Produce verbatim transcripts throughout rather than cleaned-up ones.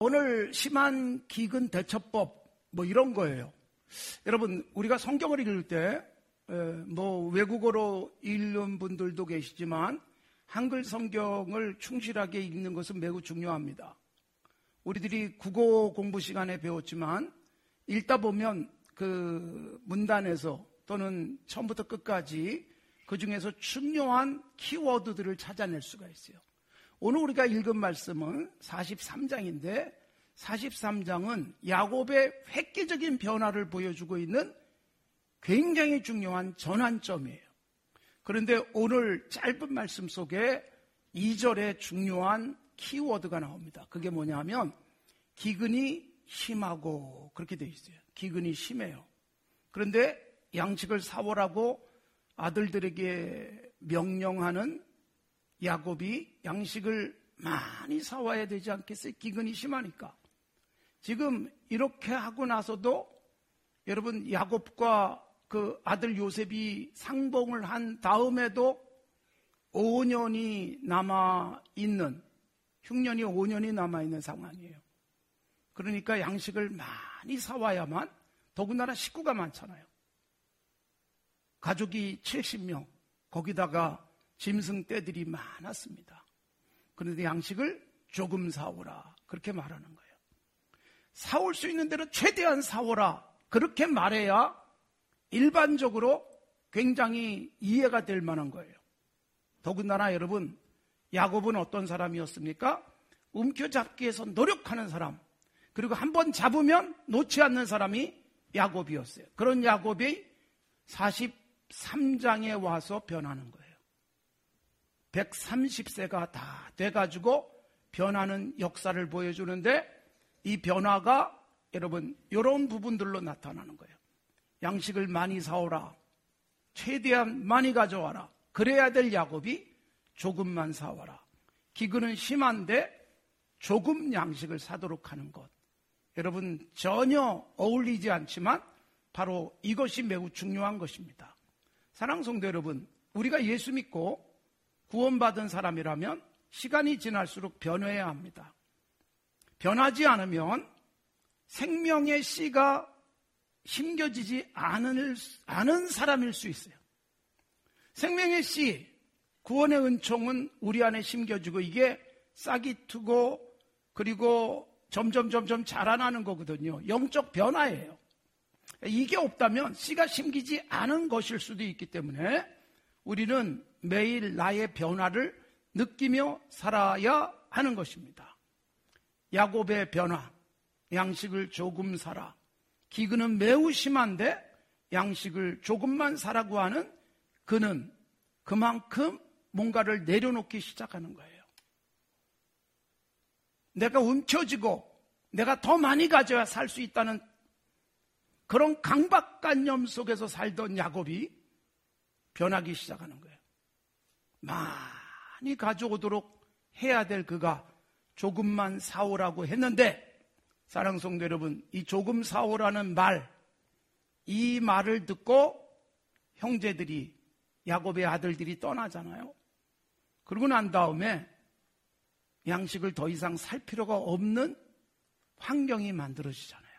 오늘 심한 기근 대처법 뭐 이런 거예요. 여러분, 우리가 성경을 읽을 때 뭐 외국어로 읽는 분들도 계시지만 한글 성경을 충실하게 읽는 것은 매우 중요합니다. 우리들이 국어 공부 시간에 배웠지만 읽다 보면 그 문단에서 또는 처음부터 끝까지 그 중에서 중요한 키워드들을 찾아낼 수가 있어요. 오늘 우리가 읽은 말씀은 사십삼 장인데 사십삼 장은 야곱의 획기적인 변화를 보여주고 있는 굉장히 중요한 전환점이에요. 그런데 오늘 짧은 말씀 속에 이 절에 중요한 키워드가 나옵니다. 그게 뭐냐면 기근이 심하고 그렇게 돼 있어요. 기근이 심해요. 그런데 양식을 사오라고 아들들에게 명령하는 야곱이 양식을 많이 사와야 되지 않겠어요? 기근이 심하니까. 지금 이렇게 하고 나서도 여러분 야곱과 그 아들 요셉이 상봉을 한 다음에도 오 년이 남아있는, 흉년이 오 년이 남아있는 상황이에요. 그러니까 양식을 많이 사와야만, 더군다나 식구가 많잖아요. 가족이 칠십 명, 거기다가 짐승 떼들이 많았습니다. 그런데 양식을 조금 사오라, 그렇게 말하는 거예요. 사올 수 있는 대로 최대한 사오라, 그렇게 말해야 일반적으로 굉장히 이해가 될 만한 거예요. 더군다나 여러분, 야곱은 어떤 사람이었습니까? 움켜잡기 위해서 노력하는 사람, 그리고 한번 잡으면 놓지 않는 사람이 야곱이었어요. 그런 야곱이 사십삼 장에 와서 변하는 거예요. 백삼십 세가 다 돼가지고 변하는 역사를 보여주는데, 이 변화가 여러분 이런 부분들로 나타나는 거예요. 양식을 많이 사오라, 최대한 많이 가져와라. 그래야 될 야곱이 조금만 사와라. 기근은 심한데 조금 양식을 사도록 하는 것, 여러분 전혀 어울리지 않지만 바로 이것이 매우 중요한 것입니다. 사랑하는 성도 여러분, 우리가 예수 믿고 구원받은 사람이라면 시간이 지날수록 변해야 합니다. 변하지 않으면 생명의 씨가 심겨지지 않을, 않은 사람일 수 있어요. 생명의 씨, 구원의 은총은 우리 안에 심겨지고 이게 싹이 트고 그리고 점점 점점 자라나는 거거든요. 영적 변화예요. 이게 없다면 씨가 심기지 않은 것일 수도 있기 때문에 우리는 매일 나의 변화를 느끼며 살아야 하는 것입니다. 야곱의 변화, 양식을 조금 사라. 기근은 매우 심한데 양식을 조금만 사라고 하는 그는 그만큼 뭔가를 내려놓기 시작하는 거예요. 내가 움켜쥐고 내가 더 많이 가져야 살 수 있다는 그런 강박관념 속에서 살던 야곱이 변하기 시작하는 거예요. 많이 가져오도록 해야 될 그가 조금만 사오라고 했는데, 사랑하는 성도 여러분, 이 조금 사오라는 말, 이 말을 듣고 형제들이, 야곱의 아들들이 떠나잖아요. 그러고 난 다음에 양식을 더 이상 살 필요가 없는 환경이 만들어지잖아요.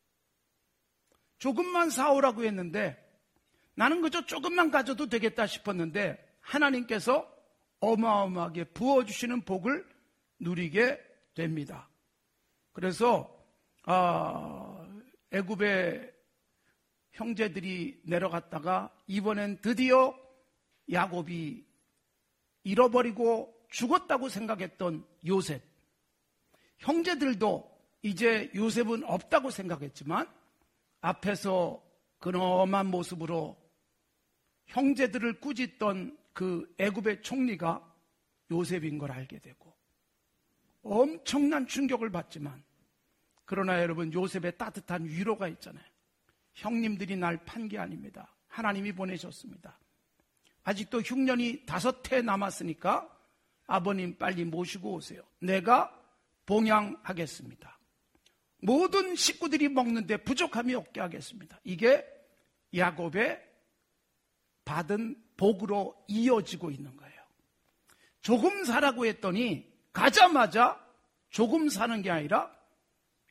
조금만 사오라고 했는데 나는 그저 조금만 가져도 되겠다 싶었는데 하나님께서 어마어마하게 부어주시는 복을 누리게 됩니다. 그래서 아, 애굽의 형제들이 내려갔다가 이번엔 드디어 야곱이 잃어버리고 죽었다고 생각했던 요셉, 형제들도 이제 요셉은 없다고 생각했지만 앞에서 근엄한 모습으로 형제들을 꾸짖던 그 애굽의 총리가 요셉인 걸 알게 되고 엄청난 충격을 받지만, 그러나 여러분 요셉의 따뜻한 위로가 있잖아요. 형님들이 날 판 게 아닙니다. 하나님이 보내셨습니다. 아직도 흉년이 다섯 해 남았으니까 아버님 빨리 모시고 오세요. 내가 봉양하겠습니다. 모든 식구들이 먹는데 부족함이 없게 하겠습니다. 이게 야곱의 받은 복으로 이어지고 있는 거예요. 조금 사라고 했더니 가자마자 조금 사는 게 아니라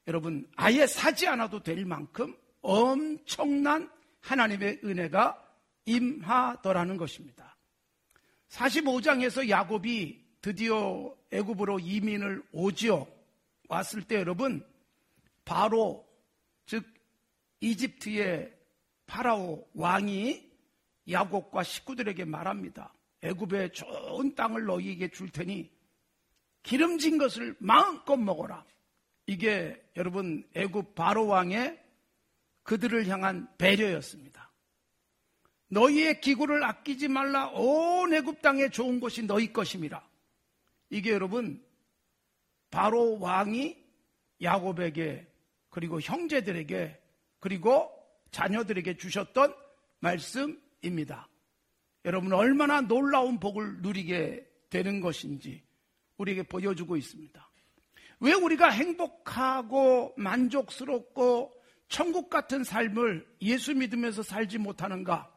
여러분 아예 사지 않아도 될 만큼 엄청난 하나님의 은혜가 임하더라는 것입니다. 사십오 장에서 야곱이 드디어 애굽으로 이민을 오지요. 왔을 때 여러분 바로 즉 이집트의 파라오 왕이 야곱과 식구들에게 말합니다. 애굽의 좋은 땅을 너희에게 줄 테니 기름진 것을 마음껏 먹어라. 이게 여러분 애굽 바로 왕의 그들을 향한 배려였습니다. 너희의 기구를 아끼지 말라. 온 애굽 땅에 좋은 것이 너희 것임이라. 이게 여러분 바로 왕이 야곱에게 그리고 형제들에게 그리고 자녀들에게 주셨던 말씀입니다. 여러분 얼마나 놀라운 복을 누리게 되는 것인지 우리에게 보여주고 있습니다. 왜 우리가 행복하고 만족스럽고 천국 같은 삶을 예수 믿으면서 살지 못하는가?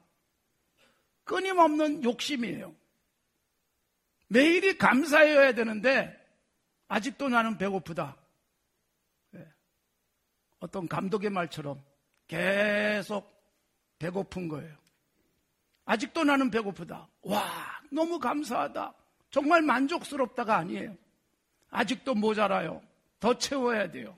끊임없는 욕심이에요. 매일이 감사해야 되는데 아직도 나는 배고프다. 어떤 감독의 말처럼 계속 배고픈 거예요. 아직도 나는 배고프다. 와, 너무 감사하다. 정말 만족스럽다가 아니에요. 아직도 모자라요. 더 채워야 돼요.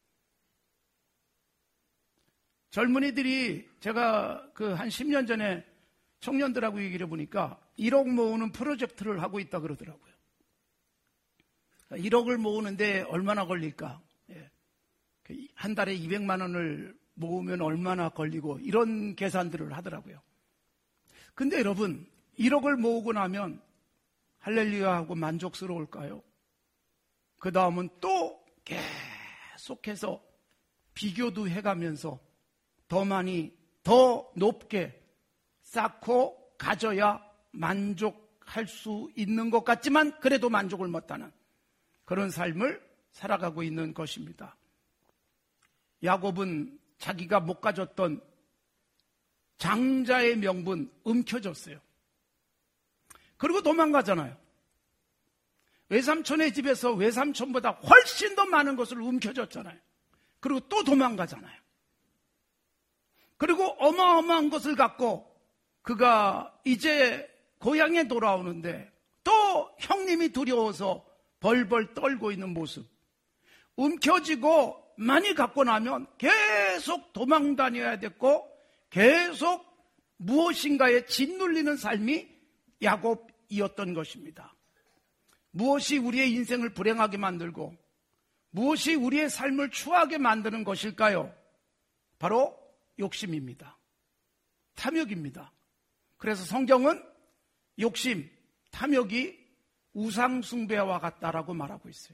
젊은이들이 제가 그 한 십 년 전에 청년들하고 얘기를 해보니까 일억 모으는 프로젝트를 하고 있다 그러더라고요. 일억을 모으는데 얼마나 걸릴까? 한 달에 이백만 원을 모으면 얼마나 걸리고 이런 계산들을 하더라고요. 근데 여러분 일억을 모으고 나면 할렐루야 하고 만족스러울까요? 그 다음은 또 계속해서 비교도 해가면서 더 많이 더 높게 쌓고 가져야 만족할 수 있는 것 같지만 그래도 만족을 못하는 그런 삶을 살아가고 있는 것입니다. 야곱은 자기가 못 가졌던 장자의 명분 움켜졌어요. 그리고 도망가잖아요. 외삼촌의 집에서 외삼촌보다 훨씬 더 많은 것을 움켜줬잖아요. 그리고 또 도망가잖아요. 그리고 어마어마한 것을 갖고 그가 이제 고향에 돌아오는데 또 형님이 두려워서 벌벌 떨고 있는 모습. 움켜쥐고 많이 갖고 나면 계속 도망 다녀야 됐고 계속 무엇인가에 짓눌리는 삶이 야곱이었던 것입니다. 무엇이 우리의 인생을 불행하게 만들고 무엇이 우리의 삶을 추하게 만드는 것일까요? 바로 욕심입니다. 탐욕입니다. 그래서 성경은 욕심, 탐욕이 우상숭배와 같다라고 말하고 있어요.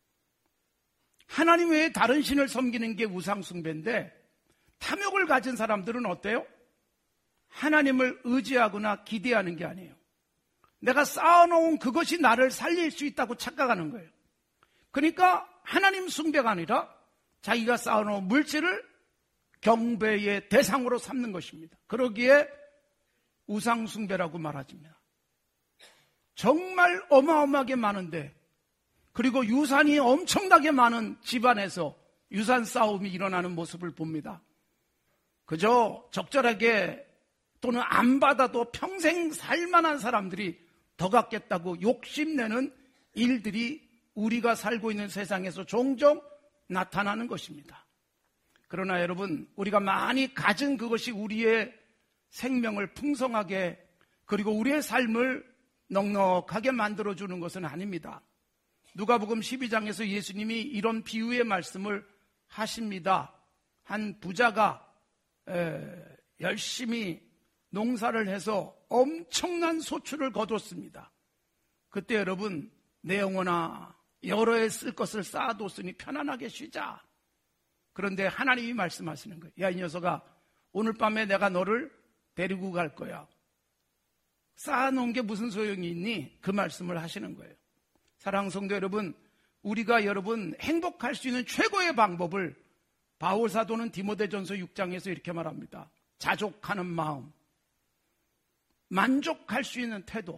하나님 외에 다른 신을 섬기는 게 우상숭배인데 탐욕을 가진 사람들은 어때요? 하나님을 의지하거나 기대하는 게 아니에요. 내가 쌓아놓은 그것이 나를 살릴 수 있다고 착각하는 거예요. 그러니까 하나님 숭배가 아니라 자기가 쌓아놓은 물질을 경배의 대상으로 삼는 것입니다. 그러기에 우상숭배라고 말하집니다. 정말 어마어마하게 많은데 그리고 유산이 엄청나게 많은 집안에서 유산 싸움이 일어나는 모습을 봅니다. 그저 적절하게 또는 안 받아도 평생 살만한 사람들이 더 갖겠다고 욕심내는 일들이 우리가 살고 있는 세상에서 종종 나타나는 것입니다. 그러나 여러분, 우리가 많이 가진 그것이 우리의 생명을 풍성하게 그리고 우리의 삶을 넉넉하게 만들어주는 것은 아닙니다. 누가복음 십이 장에서 예수님이 이런 비유의 말씀을 하십니다. 한 부자가 열심히 농사를 해서 엄청난 소출을 거뒀습니다. 그때 여러분, 내 영혼아 여러 해 쓸 것을 쌓아뒀으니 편안하게 쉬자. 그런데 하나님이 말씀하시는 거예요. 야, 이 녀석아, 오늘 밤에 내가 너를 데리고 갈 거야. 쌓아놓은 게 무슨 소용이 있니? 그 말씀을 하시는 거예요. 사랑하는 성도 여러분, 우리가 여러분 행복할 수 있는 최고의 방법을 바울 사도는 디모데전서 육 장에서 이렇게 말합니다. 자족하는 마음, 만족할 수 있는 태도.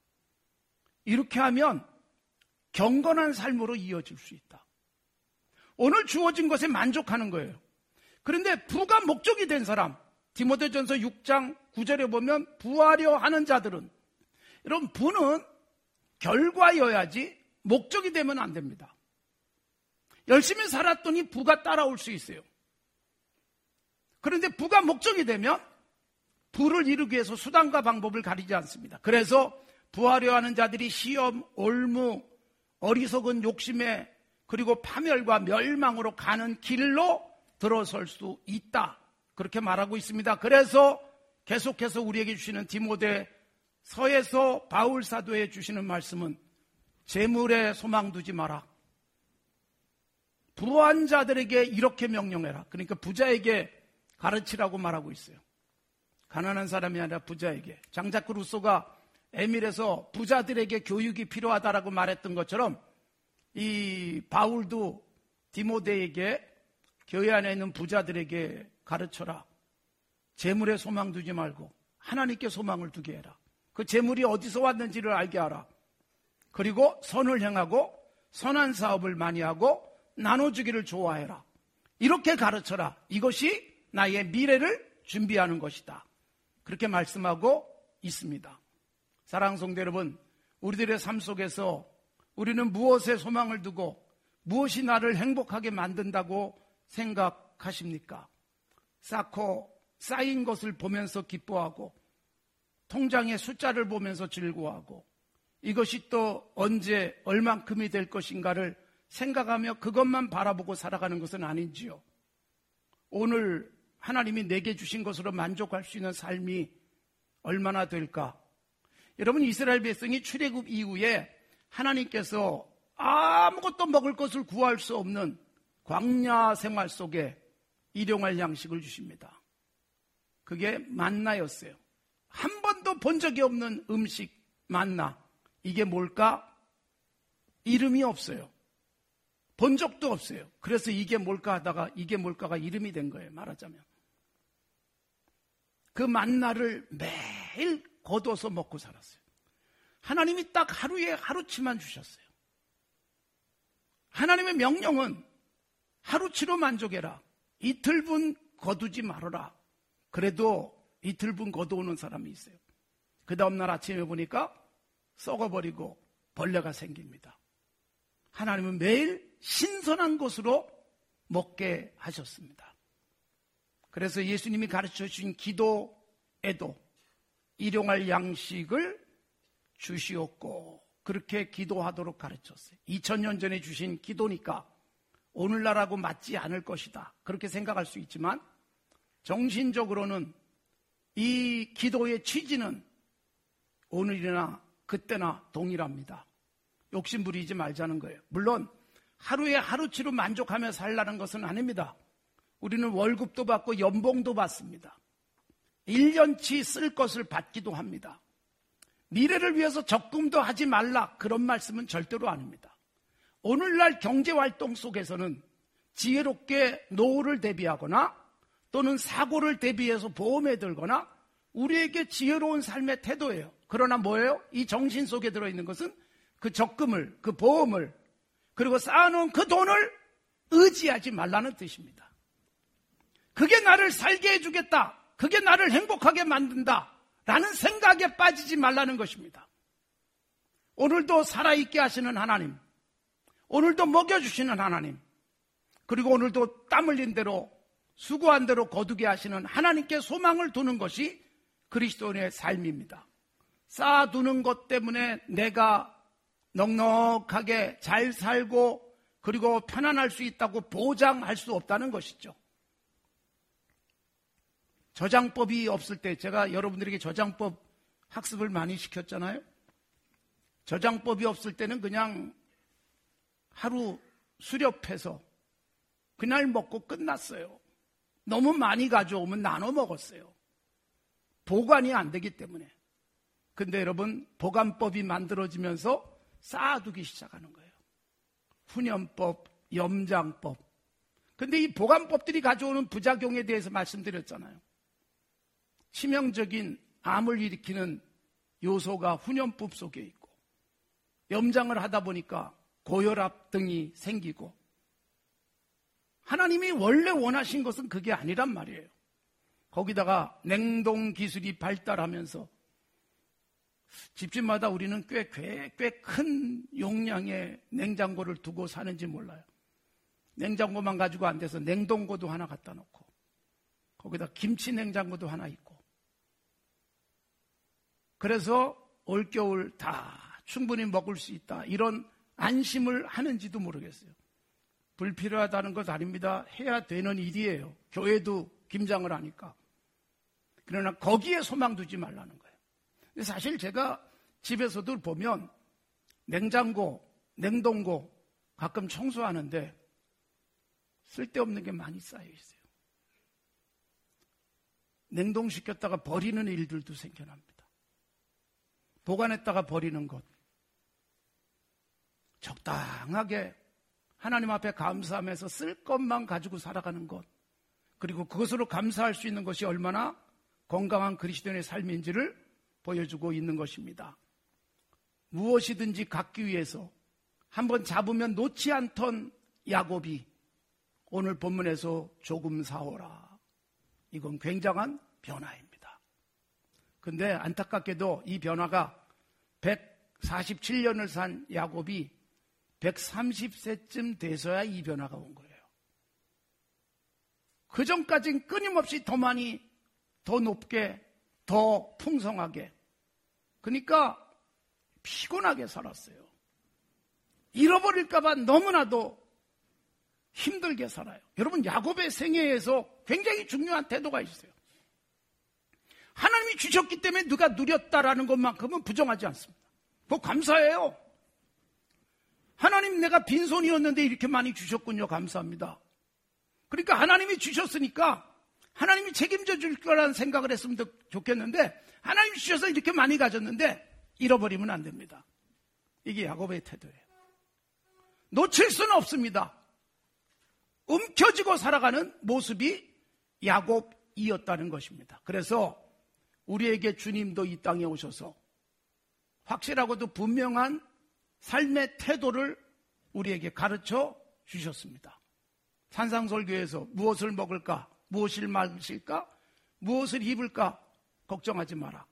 이렇게 하면 경건한 삶으로 이어질 수 있다. 오늘 주어진 것에 만족하는 거예요. 그런데 부가 목적이 된 사람, 디모데전서 육 장 구 절에 보면 부하려 하는 자들은, 여러분 부는 결과여야지 목적이 되면 안 됩니다. 열심히 살았더니 부가 따라올 수 있어요. 그런데 부가 목적이 되면 부를 이루기 위해서 수단과 방법을 가리지 않습니다. 그래서 부하려 하는 자들이 시험, 올무, 어리석은 욕심에 그리고 파멸과 멸망으로 가는 길로 들어설 수 있다. 그렇게 말하고 있습니다. 그래서 계속해서 우리에게 주시는 디모데서에서 바울 사도에 주시는 말씀은 재물에 소망 두지 마라. 부한 자들에게 이렇게 명령해라. 그러니까 부자에게 가르치라고 말하고 있어요. 가난한 사람이 아니라 부자에게. 장자크 루소가 에밀에서 부자들에게 교육이 필요하다라고 말했던 것처럼 이 바울도 디모데에게 교회 안에 있는 부자들에게 가르쳐라. 재물에 소망 두지 말고 하나님께 소망을 두게 해라. 그 재물이 어디서 왔는지를 알게 하라. 그리고 선을 행하고 선한 사업을 많이 하고 나눠주기를 좋아해라. 이렇게 가르쳐라. 이것이 나의 미래를 준비하는 것이다. 그렇게 말씀하고 있습니다. 사랑하는 성도 여러분, 우리들의 삶 속에서 우리는 무엇에 소망을 두고 무엇이 나를 행복하게 만든다고 생각하십니까? 쌓고 쌓인 것을 보면서 기뻐하고 통장의 숫자를 보면서 즐거워하고 이것이 또 언제 얼만큼이 될 것인가를 생각하며 그것만 바라보고 살아가는 것은 아닌지요. 오늘 하나님이 내게 주신 것으로 만족할 수 있는 삶이 얼마나 될까? 여러분, 이스라엘 백성이 출애굽 이후에 하나님께서 아무것도 먹을 것을 구할 수 없는 광야 생활 속에 일용할 양식을 주십니다. 그게 만나였어요. 한 번도 본 적이 없는 음식 만나. 이게 뭘까? 이름이 없어요. 본 적도 없어요. 그래서 이게 뭘까 하다가 이게 뭘까가 이름이 된 거예요. 말하자면. 그 만나를 매일 거둬서 먹고 살았어요. 하나님이 딱 하루에 하루치만 주셨어요. 하나님의 명령은 하루치로 만족해라. 이틀분 거두지 말아라. 그래도 이틀분 거두오는 사람이 있어요. 그 다음날 아침에 보니까 썩어버리고 벌레가 생깁니다. 하나님은 매일 신선한 것으로 먹게 하셨습니다. 그래서 예수님이 가르쳐 주신 기도에도 일용할 양식을 주시옵고 그렇게 기도하도록 가르쳤어요. 이천 년 전에 주신 기도니까 오늘날하고 맞지 않을 것이다. 그렇게 생각할 수 있지만 정신적으로는 이 기도의 취지는 오늘이나 그때나 동일합니다. 욕심 부리지 말자는 거예요. 물론 하루에 하루치로 만족하며 살라는 것은 아닙니다. 우리는 월급도 받고 연봉도 받습니다. 일 년치 쓸 것을 받기도 합니다. 미래를 위해서 적금도 하지 말라, 그런 말씀은 절대로 아닙니다. 오늘날 경제활동 속에서는 지혜롭게 노후를 대비하거나 또는 사고를 대비해서 보험에 들거나 우리에게 지혜로운 삶의 태도예요. 그러나 뭐예요? 이 정신 속에 들어있는 것은 그 적금을, 그 보험을, 그리고 쌓아놓은 그 돈을 의지하지 말라는 뜻입니다. 그게 나를 살게 해주겠다, 그게 나를 행복하게 만든다 라는 생각에 빠지지 말라는 것입니다. 오늘도 살아있게 하시는 하나님, 오늘도 먹여주시는 하나님, 그리고 오늘도 땀 흘린 대로 수고한 대로 거두게 하시는 하나님께 소망을 두는 것이 그리스도인의 삶입니다. 쌓아두는 것 때문에 내가 넉넉하게 잘 살고 그리고 편안할 수 있다고 보장할 수 없다는 것이죠. 저장법이 없을 때, 제가 여러분들에게 저장법 학습을 많이 시켰잖아요. 저장법이 없을 때는 그냥 하루 수렵해서 그날 먹고 끝났어요. 너무 많이 가져오면 나눠 먹었어요. 보관이 안 되기 때문에. 근데 여러분, 보관법이 만들어지면서 쌓아두기 시작하는 거예요. 훈연법, 염장법. 근데 이 보관법들이 가져오는 부작용에 대해서 말씀드렸잖아요. 치명적인 암을 일으키는 요소가 훈연법 속에 있고, 염장을 하다 보니까 고혈압 등이 생기고, 하나님이 원래 원하신 것은 그게 아니란 말이에요. 거기다가 냉동 기술이 발달하면서 집집마다 우리는 꽤, 꽤, 꽤 큰 용량의 냉장고를 두고 사는지 몰라요. 냉장고만 가지고 안 돼서 냉동고도 하나 갖다 놓고 거기다 김치 냉장고도 하나 있고 그래서 올겨울 다 충분히 먹을 수 있다 이런 안심을 하는지도 모르겠어요. 불필요하다는 것 아닙니다. 해야 되는 일이에요. 교회도 김장을 하니까. 그러나 거기에 소망 두지 말라는 거예요. 근데 사실 제가 집에서도 보면 냉장고, 냉동고 가끔 청소하는데 쓸데없는 게 많이 쌓여 있어요. 냉동시켰다가 버리는 일들도 생겨납니다. 보관했다가 버리는 것. 적당하게 하나님 앞에 감사하면서 쓸 것만 가지고 살아가는 것. 그리고 그것으로 감사할 수 있는 것이 얼마나 건강한 그리스도인의 삶인지를 보여주고 있는 것입니다. 무엇이든지 갖기 위해서 한번 잡으면 놓지 않던 야곱이 오늘 본문에서 조금 사오라. 이건 굉장한 변화입니다. 그런데 안타깝게도 이 변화가 백사십칠 년을 산 야곱이 백삼십 세쯤 돼서야 이 변화가 온 거예요. 그 전까지는 끊임없이 더 많이, 더 높게, 더 풍성하게. 그러니까 피곤하게 살았어요. 잃어버릴까 봐 너무나도 힘들게 살아요. 여러분, 야곱의 생애에서 굉장히 중요한 태도가 있어요. 하나님이 주셨기 때문에 누가 누렸다라는 것만큼은 부정하지 않습니다. 그거 감사해요. 하나님, 내가 빈손이었는데 이렇게 많이 주셨군요. 감사합니다. 그러니까 하나님이 주셨으니까 하나님이 책임져 줄 거라는 생각을 했으면 좋겠는데 하나님이 주셔서 이렇게 많이 가졌는데 잃어버리면 안 됩니다. 이게 야곱의 태도예요. 놓칠 수는 없습니다. 움켜쥐고 살아가는 모습이 야곱이었다는 것입니다. 그래서 우리에게 주님도 이 땅에 오셔서 확실하고도 분명한 삶의 태도를 우리에게 가르쳐 주셨습니다. 산상설교에서 무엇을 먹을까? 무엇을 마실까? 무엇을 입을까? 걱정하지 마라.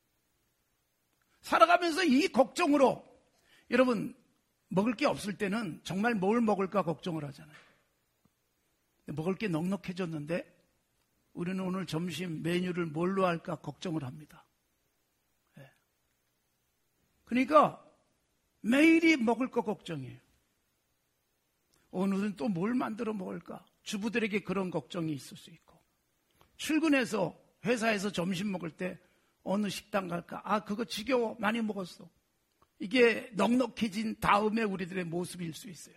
살아가면서 이 걱정으로 여러분 먹을 게 없을 때는 정말 뭘 먹을까 걱정을 하잖아요. 먹을 게 넉넉해졌는데 우리는 오늘 점심 메뉴를 뭘로 할까 걱정을 합니다. 그러니까 매일이 먹을 거 걱정이에요. 오늘은 또 뭘 만들어 먹을까? 주부들에게 그런 걱정이 있을 수 있고 출근해서 회사에서 점심 먹을 때 어느 식당 갈까? 아, 그거 지겨워. 많이 먹었어. 이게 넉넉해진 다음에 우리들의 모습일 수 있어요.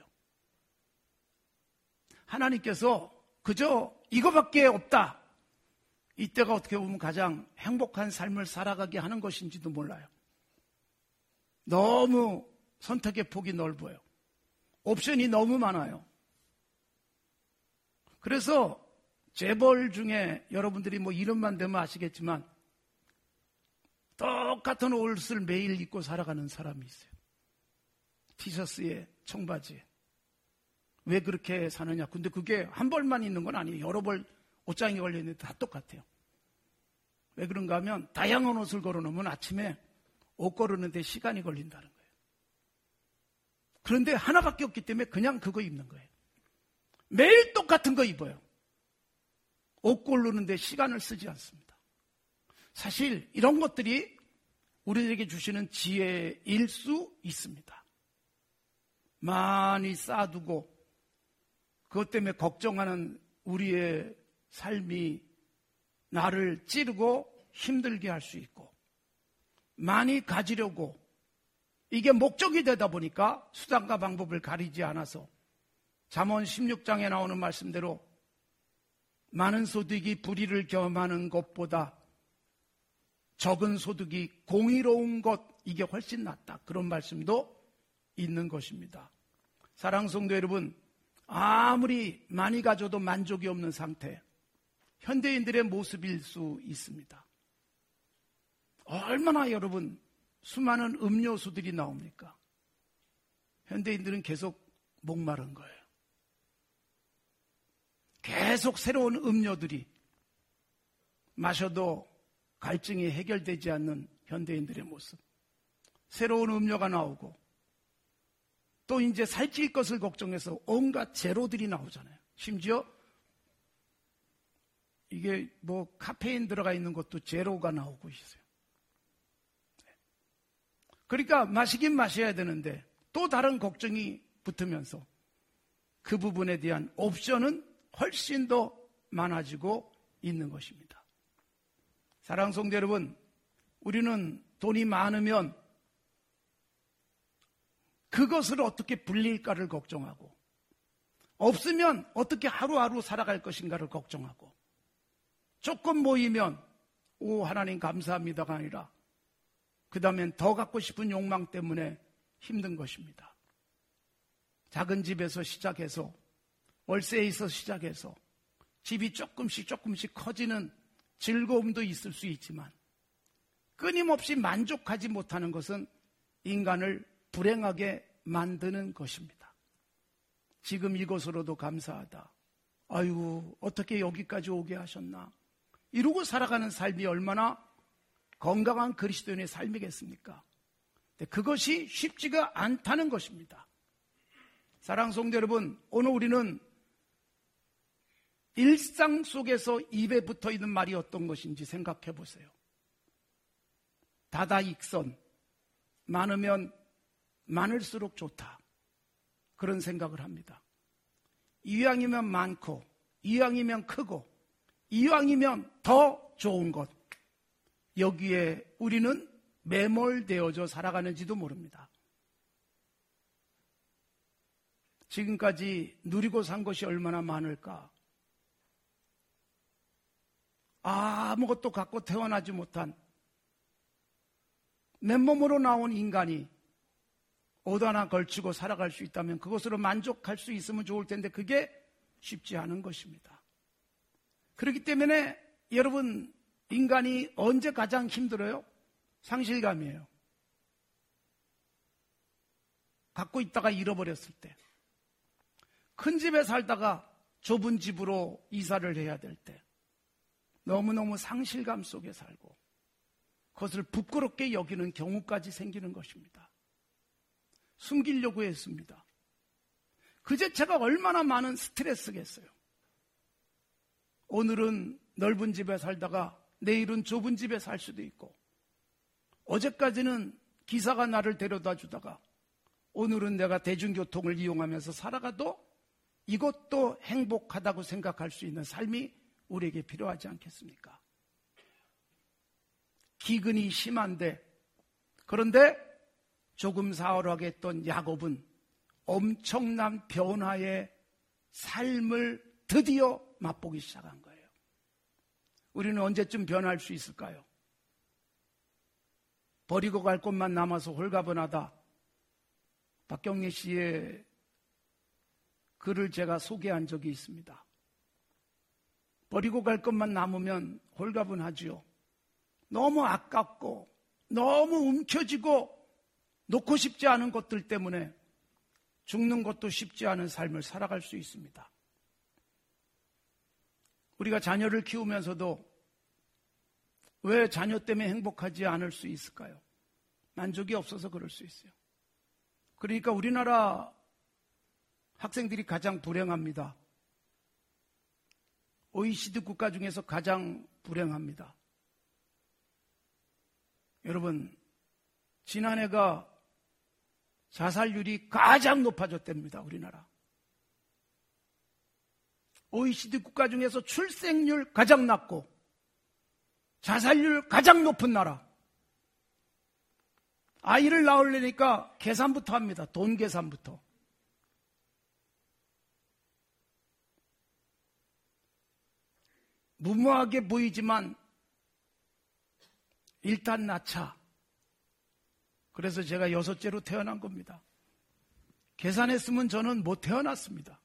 하나님께서 그저 이거밖에 없다. 이때가 어떻게 보면 가장 행복한 삶을 살아가게 하는 것인지도 몰라요. 너무 선택의 폭이 넓어요. 옵션이 너무 많아요. 그래서 재벌 중에 여러분들이 뭐 이름만 대면 아시겠지만 똑같은 옷을 매일 입고 살아가는 사람이 있어요. 티셔츠에 청바지에. 왜 그렇게 사느냐? 근데 그게 한 벌만 있는 건 아니에요. 여러 벌 옷장에 걸려있는데 다 똑같아요. 왜 그런가 하면 다양한 옷을 걸어놓으면 아침에 옷 고르는데 시간이 걸린다는 거예요. 그런데 하나밖에 없기 때문에 그냥 그거 입는 거예요. 매일 똑같은 거 입어요. 옷 고르는데 시간을 쓰지 않습니다. 사실 이런 것들이 우리들에게 주시는 지혜일 수 있습니다. 많이 쌓아두고 그것 때문에 걱정하는 우리의 삶이 나를 찌르고 힘들게 할 수 있고 많이 가지려고 이게 목적이 되다 보니까 수단과 방법을 가리지 않아서 잠언 십육 장에 나오는 말씀대로 많은 소득이 불의를 겸하는 것보다 적은 소득이 공의로운 것 이게 훨씬 낫다. 그런 말씀도 있는 것입니다. 사랑하는 성도 여러분, 아무리 많이 가져도 만족이 없는 상태 현대인들의 모습일 수 있습니다. 얼마나 여러분 수많은 음료수들이 나옵니까? 현대인들은 계속 목마른 거예요. 계속 새로운 음료들이 마셔도 갈증이 해결되지 않는 현대인들의 모습. 새로운 음료가 나오고 또 이제 살찔 것을 걱정해서 온갖 제로들이 나오잖아요. 심지어 이게 뭐 카페인 들어가 있는 것도 제로가 나오고 있어요. 그러니까 마시긴 마셔야 되는데 또 다른 걱정이 붙으면서 그 부분에 대한 옵션은 훨씬 더 많아지고 있는 것입니다. 사랑하는 성도 여러분, 우리는 돈이 많으면 그것을 어떻게 불릴까를 걱정하고 없으면 어떻게 하루하루 살아갈 것인가를 걱정하고 조금 모이면 오 하나님 감사합니다가 아니라 그 다음엔 더 갖고 싶은 욕망 때문에 힘든 것입니다. 작은 집에서 시작해서 월세에서 시작해서 집이 조금씩 조금씩 커지는 즐거움도 있을 수 있지만 끊임없이 만족하지 못하는 것은 인간을 불행하게 만드는 것입니다. 지금 이것으로도 감사하다. 아이고 어떻게 여기까지 오게 하셨나. 이러고 살아가는 삶이 얼마나 건강한 그리스도인의 삶이겠습니까? 그것이 쉽지가 않다는 것입니다. 사랑하는 성도 여러분, 오늘 우리는 일상 속에서 입에 붙어있는 말이 어떤 것인지 생각해 보세요. 다다익선, 많으면 많을수록 좋다. 그런 생각을 합니다. 이왕이면 많고 이왕이면 크고 이왕이면 더 좋은 것, 여기에 우리는 매몰되어져 살아가는지도 모릅니다. 지금까지 누리고 산 것이 얼마나 많을까? 아무것도 갖고 태어나지 못한 맨몸으로 나온 인간이 옷 하나 걸치고 살아갈 수 있다면 그것으로 만족할 수 있으면 좋을 텐데 그게 쉽지 않은 것입니다. 그렇기 때문에 여러분, 인간이 언제 가장 힘들어요? 상실감이에요. 갖고 있다가 잃어버렸을 때, 큰 집에 살다가 좁은 집으로 이사를 해야 될 때, 너무너무 상실감 속에 살고 그것을 부끄럽게 여기는 경우까지 생기는 것입니다. 숨기려고 했습니다. 그 자체가 얼마나 많은 스트레스겠어요. 오늘은 넓은 집에 살다가 내일은 좁은 집에 살 수도 있고, 어제까지는 기사가 나를 데려다 주다가 오늘은 내가 대중교통을 이용하면서 살아가도 이것도 행복하다고 생각할 수 있는 삶이 우리에게 필요하지 않겠습니까? 기근이 심한데, 그런데 조금 사흘하게 했던 야곱은 엄청난 변화의 삶을 드디어 맛보기 시작한 거예요. 우리는 언제쯤 변할 수 있을까요? 버리고 갈 곳만 남아서 홀가분하다. 박경리 씨의 글을 제가 소개한 적이 있습니다. 버리고 갈 것만 남으면 홀가분하지요. 너무 아깝고 너무 움켜쥐고 놓고 싶지 않은 것들 때문에 죽는 것도 쉽지 않은 삶을 살아갈 수 있습니다. 우리가 자녀를 키우면서도 왜 자녀 때문에 행복하지 않을 수 있을까요? 만족이 없어서 그럴 수 있어요. 그러니까 우리나라 학생들이 가장 불행합니다. 오이시디 국가 중에서 가장 불행합니다. 여러분, 지난해가 자살률이 가장 높아졌답니다. 우리나라. 오이시디 국가 중에서 출생률 가장 낮고 자살률 가장 높은 나라. 아이를 낳으려니까 계산부터 합니다. 돈 계산부터. 무모하게 보이지만 일단 낳자. 그래서 제가 여섯째로 태어난 겁니다. 계산했으면 저는 못 태어났습니다.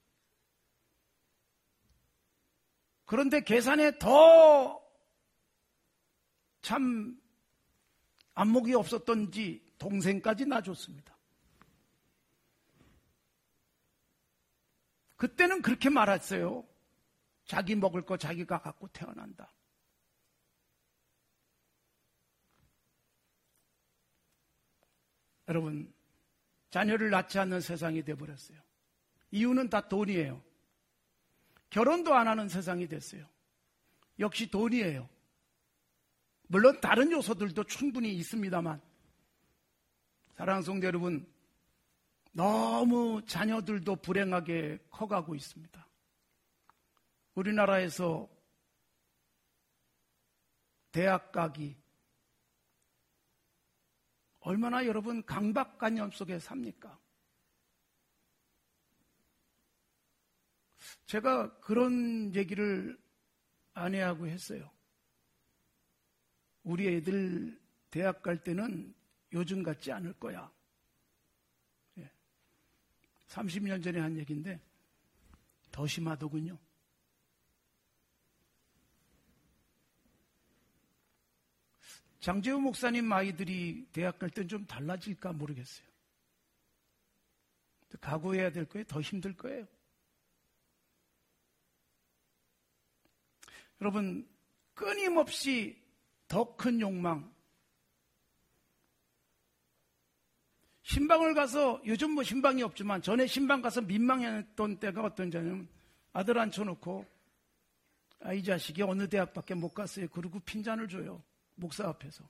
그런데 계산에 더 참 안목이 없었던지 동생까지 낳아줬습니다. 그때는 그렇게 말했어요. 자기 먹을 거 자기가 갖고 태어난다. 여러분, 자녀를 낳지 않는 세상이 되어버렸어요. 이유는 다 돈이에요. 결혼도 안 하는 세상이 됐어요. 역시 돈이에요. 물론 다른 요소들도 충분히 있습니다만, 사랑하는 성도 여러분, 너무 자녀들도 불행하게 커가고 있습니다. 우리나라에서 대학 가기 얼마나 여러분 강박관념 속에 삽니까? 제가 그런 얘기를 아내하고 했어요. 우리 애들 대학 갈 때는 요즘 같지 않을 거야. 삼십 년 전에 한 얘기인데 더 심하더군요. 장재우 목사님 아이들이 대학 갈 땐 좀 달라질까 모르겠어요. 각오해야 될 거예요. 더 힘들 거예요. 여러분, 끊임없이 더 큰 욕망. 신방을 가서, 요즘 뭐 신방이 없지만 전에 신방 가서 민망했던 때가 어떤지는 아들 앉혀놓고 아, 이 자식이 어느 대학밖에 못 갔어요. 그리고 핀잔을 줘요. 목사 앞에서.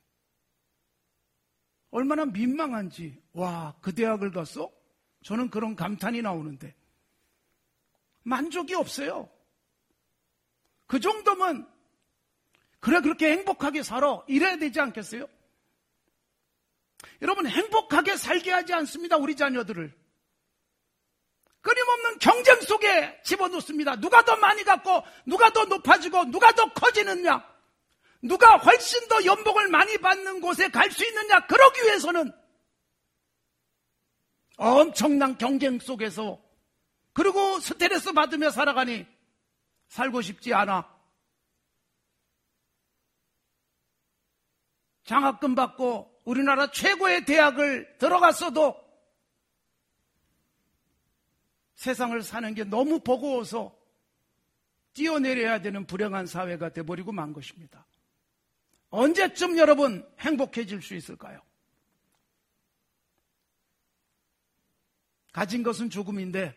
얼마나 민망한지. 와, 그 대학을 갔어? 저는 그런 감탄이 나오는데 만족이 없어요. 그 정도면 그래 그렇게 행복하게 살아 이래야 되지 않겠어요? 여러분, 행복하게 살게 하지 않습니다. 우리 자녀들을 끊임없는 경쟁 속에 집어넣습니다. 누가 더 많이 갖고 누가 더 높아지고 누가 더 커지느냐, 누가 훨씬 더 연봉을 많이 받는 곳에 갈 수 있느냐. 그러기 위해서는 엄청난 경쟁 속에서, 그리고 스트레스 받으며 살아가니 살고 싶지 않아. 장학금 받고 우리나라 최고의 대학을 들어갔어도 세상을 사는 게 너무 버거워서 뛰어내려야 되는 불행한 사회가 돼버리고 만 것입니다. 언제쯤 여러분 행복해질 수 있을까요? 가진 것은 조금인데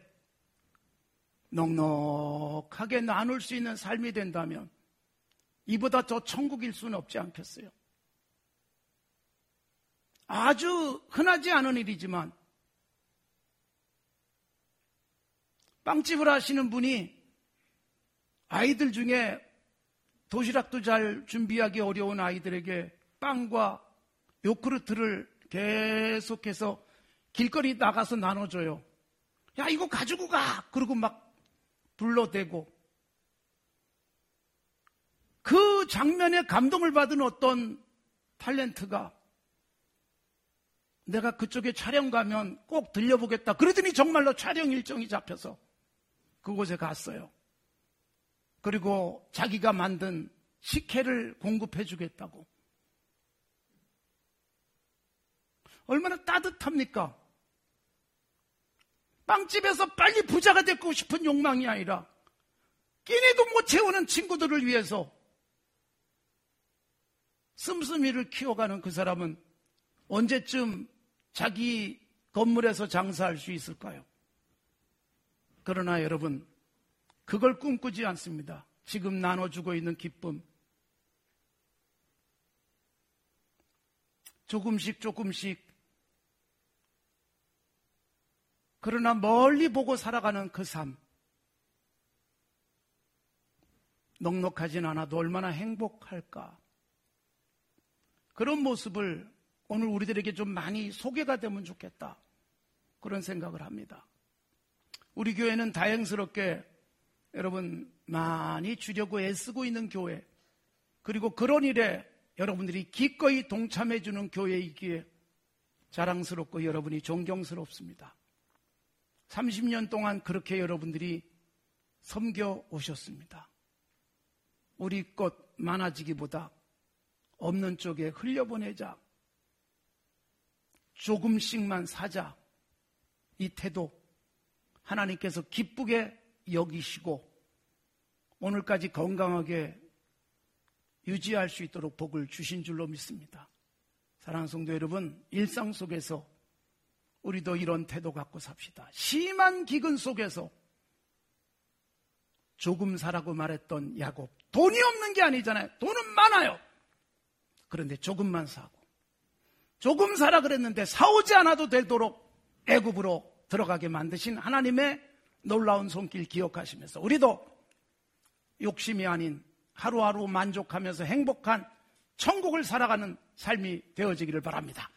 넉넉하게 나눌 수 있는 삶이 된다면 이보다 더 천국일 수는 없지 않겠어요? 아주 흔하지 않은 일이지만 빵집을 하시는 분이 아이들 중에 도시락도 잘 준비하기 어려운 아이들에게 빵과 요구르트를 계속해서 길거리 나가서 나눠줘요. 야, 이거 가지고 가! 그러고 막 불러대고, 그 장면에 감동을 받은 어떤 탤런트가 내가 그쪽에 촬영 가면 꼭 들려보겠다. 그러더니 정말로 촬영 일정이 잡혀서 그곳에 갔어요. 그리고 자기가 만든 식혜를 공급해 주겠다고. 얼마나 따뜻합니까? 빵집에서 빨리 부자가 되고 싶은 욕망이 아니라 끼니도 못 채우는 친구들을 위해서 씀씀이를 키워가는 그 사람은 언제쯤 자기 건물에서 장사할 수 있을까요? 그러나 여러분, 그걸 꿈꾸지 않습니다. 지금 나눠주고 있는 기쁨, 조금씩 조금씩, 그러나 멀리 보고 살아가는 그 삶, 넉넉하진 않아도 얼마나 행복할까. 그런 모습을 오늘 우리들에게 좀 많이 소개가 되면 좋겠다, 그런 생각을 합니다. 우리 교회는 다행스럽게 여러분 많이 주려고 애쓰고 있는 교회, 그리고 그런 일에 여러분들이 기꺼이 동참해 주는 교회이기에 자랑스럽고 여러분이 존경스럽습니다. 삼십 년 동안 그렇게 여러분들이 섬겨 오셨습니다. 우리 것 많아지기보다 없는 쪽에 흘려보내자, 조금씩만 사자, 이 태도 하나님께서 기쁘게 여기시고 오늘까지 건강하게 유지할 수 있도록 복을 주신 줄로 믿습니다. 사랑하는 성도 여러분, 일상 속에서 우리도 이런 태도 갖고 삽시다. 심한 기근 속에서 조금 사라고 말했던 야곱, 돈이 없는 게 아니잖아요. 돈은 많아요. 그런데 조금만 사고, 조금 사라 그랬는데 사오지 않아도 되도록 애굽으로 들어가게 만드신 하나님의 놀라운 손길 기억하시면서 우리도 욕심이 아닌 하루하루 만족하면서 행복한 천국을 살아가는 삶이 되어지기를 바랍니다.